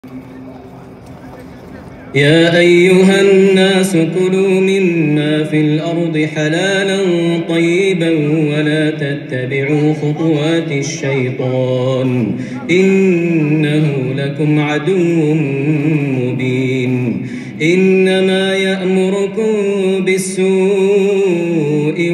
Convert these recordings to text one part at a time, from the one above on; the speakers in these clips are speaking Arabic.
يا أيها الناس كلوا مما في الأرض حلالا طيبا ولا تتبعوا خطوات الشيطان إنه لكم عدو مبين. إنما يأمركم بالسوء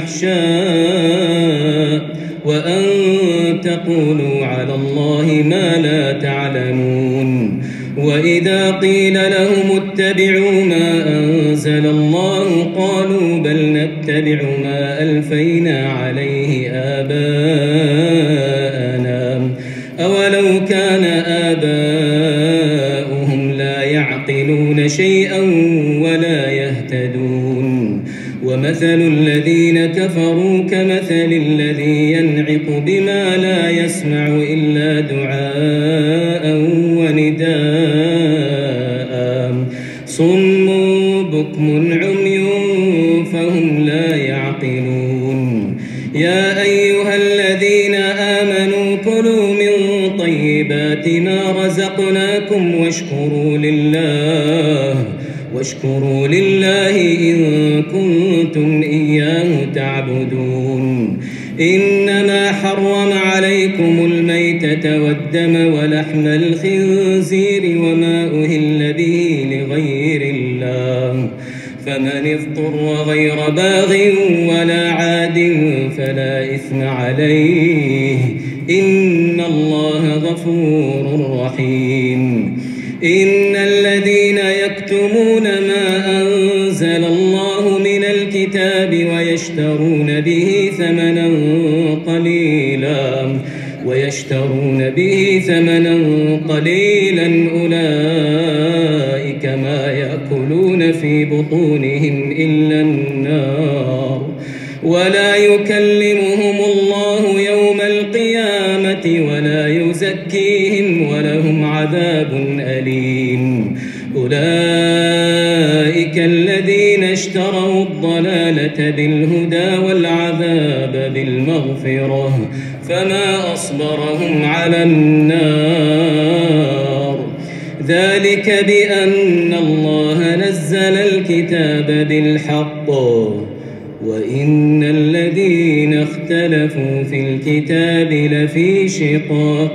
والفحشاء وأن تقولوا على الله ما لا تعلمون. وإذا قيل لهم اتبعوا ما أنزل الله قالوا بل نتبع ما ألفينا عليه آباءنا أولو كان آباؤهم لا يعقلون شيئا ولا يهتدون. ومثل الذين كفروا كمثل الذي ينعق بما لا يسمع إلا دعاء ونداء صم بكم عمي فهم لا يعقلون. يا أيها الذين آمنوا كلوا من طيبات ما رزقناكم واشكروا لله إن كنتم إياه تعبدون. إنما حرم عليكم الميتة والدم ولحم الخنزير وما أهل به لغير الله فمن اضطر غير باغ ولا عاد فلا إثم عليه إن الله غفور رحيم. إن الذين يكتمون ما أنزل الله من الكتاب ويشترون به ثمنا قليلا أولئك ما يأكلون في بطونهم إلا النار ولا يكلمهم الله يوم القيامة ولا يزكيهم ولهم عذاب أليم. أولئك الذين اشتروا الضلالة بالهدى والعذاب بالمغفرة فما أصبرهم على النار ذلك بأن الله نزل الكتاب بالحق وإن الذين اختلفوا في الكتاب لفي شقاق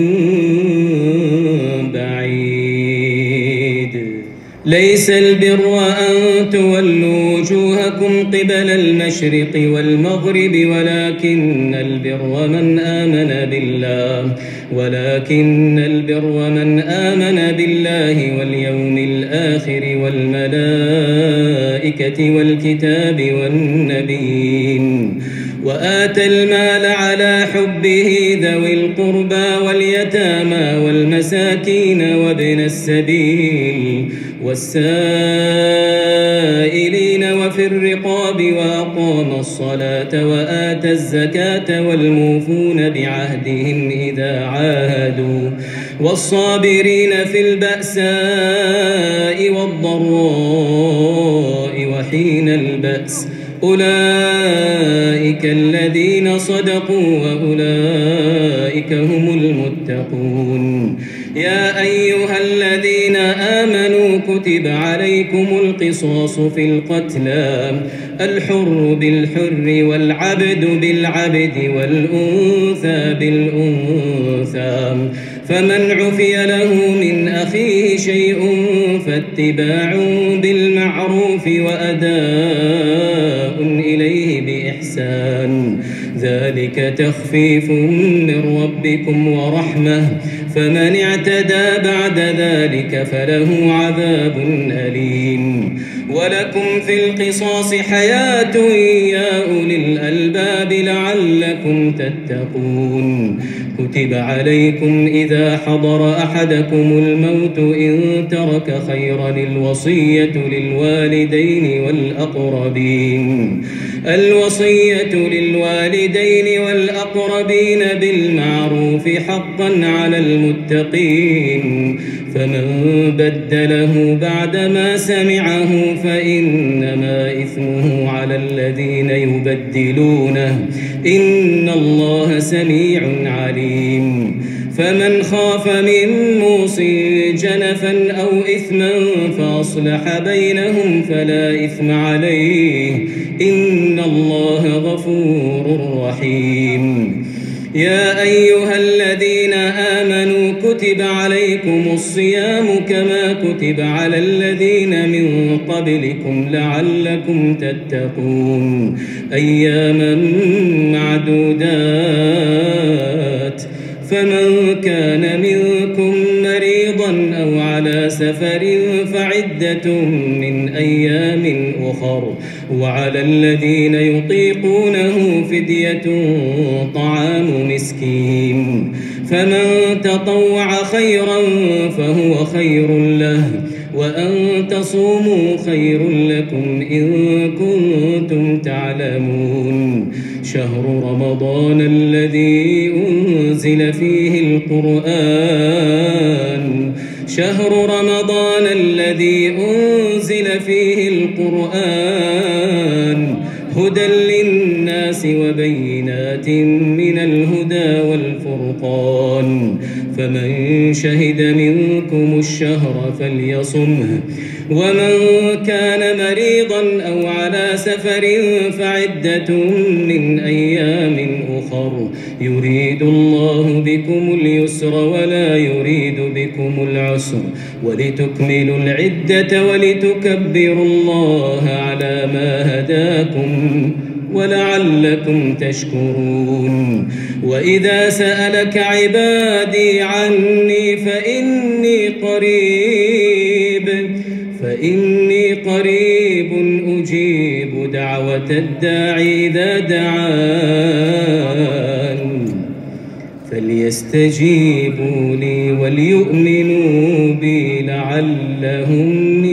بعيد. ليس البر أن تولوا وجوهكم قبل المشرق والمغرب ولكن البر من آمن بالله واليوم الآخر والملائكة والكتاب والنبيين وآتى المال على حبه ذوي القربى واليتامى والمساكين وابن السبيل والسائلين وفي الرقاب وأقام الصلاة وآتى الزكاة والموفون بعهدهم إذا عاهدوا والصابرين في البأساء والضراء وحين البأس أولئك الذين صدقوا وأولئك هم المتقون. يا أيها الذين آمنوا كتب عليكم القصاص في القتلى الحر بالحر والعبد بالعبد والأنثى بالأنثى فمن عفي له من أخيه شيء فاتباع بالمعروف وأداء إليه بإحسان ذلك تخفيف من ربكم ورحمة فمن اعتدى بعد ذلك فله عذاب أليم. ولكم في القصاص حياة يا أولي الألباب لعلكم تتقون. كتب عليكم إذا حضر أحدكم الموت إن ترك خيرا الوصية للوالدين والأقربين بالمعروف حقا على المتقين فمن بدله بعدما سمعه فإنما إثمه على الذين يبدلونه إن الله سميع عليم. فمن خاف من موص جنفا أو إثما فأصلح بينهم فلا إثم عليه إن الله غفور رحيم. يا أيها الذين آمنوا كتب عليكم الصيام كما كتب على الذين من قبلكم لعلكم تتقون أياما معدودات فمن كان منكم مريضا أو على سفر فعدة من أيام أخر وعلى الذين يطيقونه فدية طعام مسكين فمن تطوع خيرا فهو خير له وأن تصوموا خير لكم إن كنتم تعلمون. شهر رمضان الذي أنزل فيه القرآن هدى للناس وبينات من الهدى والفرقان فمن شهد منكم الشهر فليصمه ومن كان مريضا أو على سفر فعدة من أيام أخر يريد الله بكم اليسر ولا يريد بكم العسر ولتكملوا العدة ولتكبروا الله على ما هداكم ولعلكم تشكرون. وإذا سألك عبادي عني فإني قريب أجيب دعوة الداعي إذا دعان فليستجيبوا لي وليؤمنوا بي لعلهم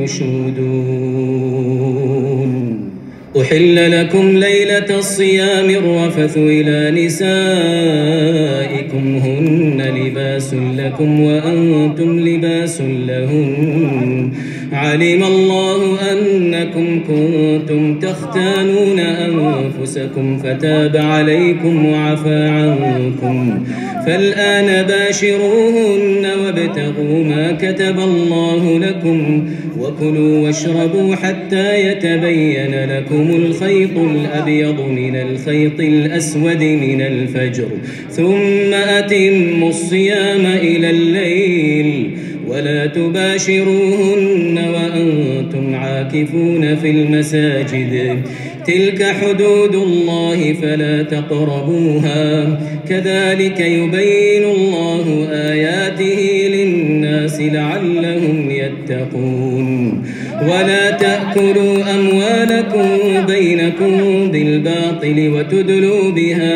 يرشدون. أحل لكم ليلة الصيام الرفث إلى نسائكم هن لباس لكم وأنتم لباس لهن علم الله أنكم كنتم تختانون أنفسكم فتاب عليكم وعفى عنكم فالآن باشروهن وابتغوا ما كتب الله لكم وكلوا واشربوا حتى يتبين لكم الخيط الأبيض من الخيط الأسود من الفجر ثم أتموا الصيام إلى الليل ولا تباشروهن وأنتم عاكفون في المساجد تلك حدود الله فلا تقربوها كذلك يبين الله آياته للناس لعلهم يتقون. ولا تأكلوا أموالكم بينكم بالباطل وتدلوا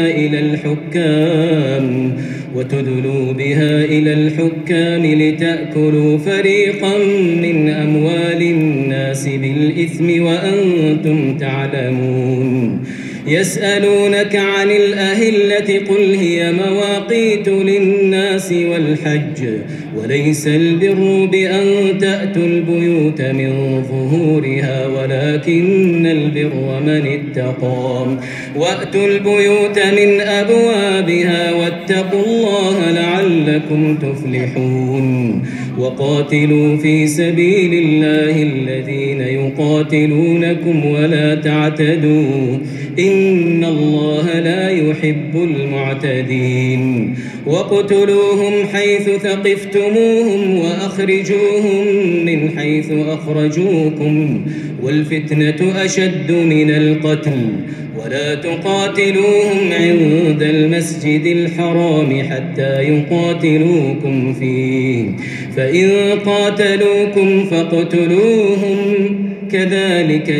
بها إلى الحكام لتأكلوا فريقا من أموال الناس بالإثم وأنتم تعلمون. يسألونك عن الأهلة قل هي مواقيت للناس والحج وليس البر بأن تأتوا البيوت من ظهورها ولكن البر من اتقى وأتوا البيوت من أبوابها واتقوا الله لعلكم تفلحون. وقاتلوا في سبيل الله الذين يقاتلونكم ولا تعتدوا إن الله لا يحب المعتدين. وقتلوهم حيث ثقفتموهم وأخرجوهم من حيث أخرجوكم والفتنة أشد من القتل ولا تقاتلوهم عند المسجد الحرام حتى يقاتلوكم فيه فإن قاتلوكم فاقتلوهم كذلك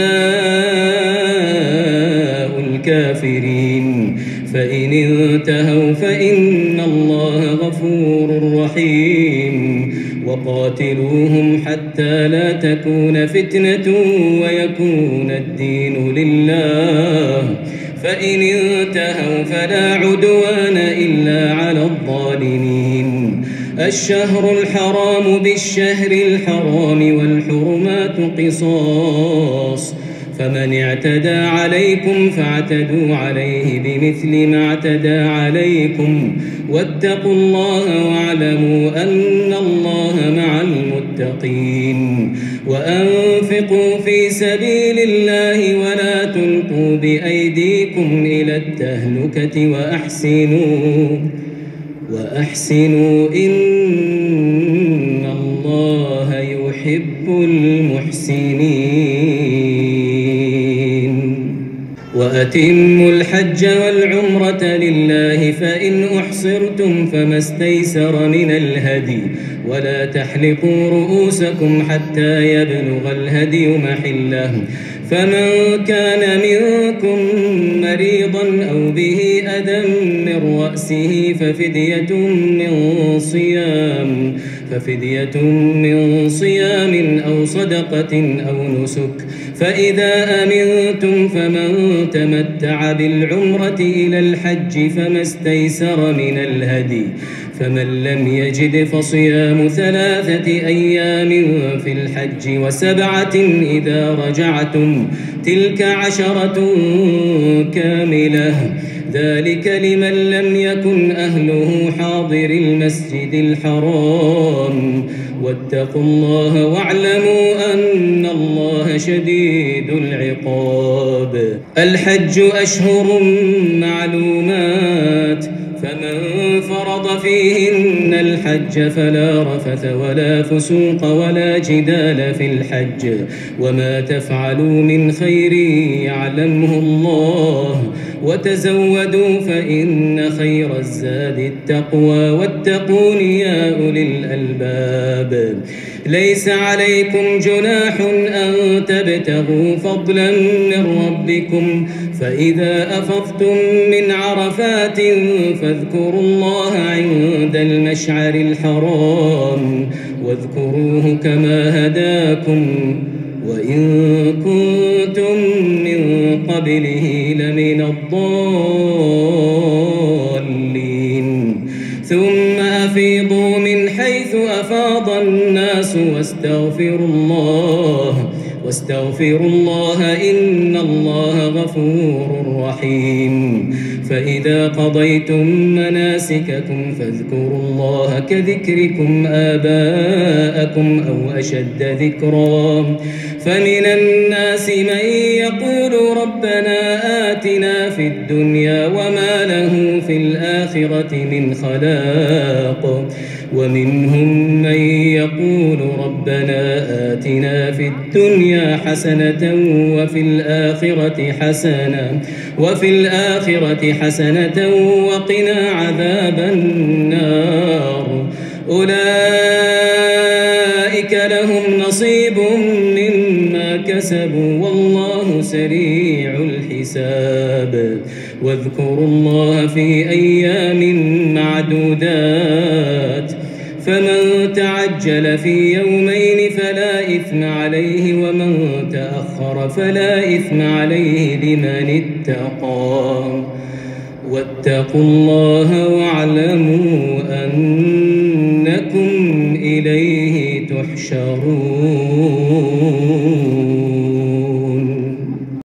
جزاء الكافرين فإن انتهوا فإن الله غفور رحيم. وقاتلوهم حتى لا تكون فتنة ويكون الدين لله فإن انتهوا فلا عدوان إلا على الظالمين. الشهر الحرام بالشهر الحرام والحرمات قصاص فمن اعتدى عليكم فاعتدوا عليه بمثل ما اعتدى عليكم واتقوا الله واعلموا أن الله مع المتقين وأنفقوا في سبيل الله ولا تلقوا بأيديكم إلى التهلكة وأحسنوا إن الله يحب المحسنين وأتموا الحج والعمرة لله فإن أحصرتم فما استيسر من الهدي ولا تحلقوا رؤوسكم حتى يبلغ الهدي محله فمن كان منكم مريضا أو به أذى من رأسه ففدية من صيام أو صدقة أو نسك فإذا أمنتم فمن تمتع بالعمرة إلى الحج فما استيسر من الهدي فمن لم يجد فصيام 3 أيام في الحج و7 إذا رجعتم تلك 10 كاملة ذلك لمن لم يكن أهله حاضر المسجد الحرام واتقوا الله واعلموا أن الله شديد العقاب الحج أشهر معلومات فمن فرض فيهن الحج فلا رفث ولا فسوق ولا جدال في الحج وما تفعلوا من خير يعلمه الله وتزودوا فإن خير الزاد التقوى واتقون يا أولي الألباب ليس عليكم جناح أن تبتغوا فضلا من ربكم فإذا أفضتم من عرفات فاذكروا الله عند المشعر الحرام واذكروه كما هداكم وإن كنتم من قبله لمن الضالين ثم أفيضوا من حيث أفاض الناس واستغفروا الله إن الله غفور رحيم فإذا قضيتم مناسككم فاذكروا الله كذكركم آباءكم أو أشد ذكرا فمن الناس من يقول ربنا آتنا في الدنيا وما له في الآخرة من خلاق ومنهم من يقول ربنا آتنا في الدنيا حسنة وفي الآخرة حسنة وقنا عذاب النار أولئك لهم نصيب مما كسبوا والله سريع الحساب واذكروا الله في أيام معدودات فمن تعجل في يومين فلا إثم عليه ومن تأخر فلا إثم عليه لمن اتقى واتقوا الله واعلموا أن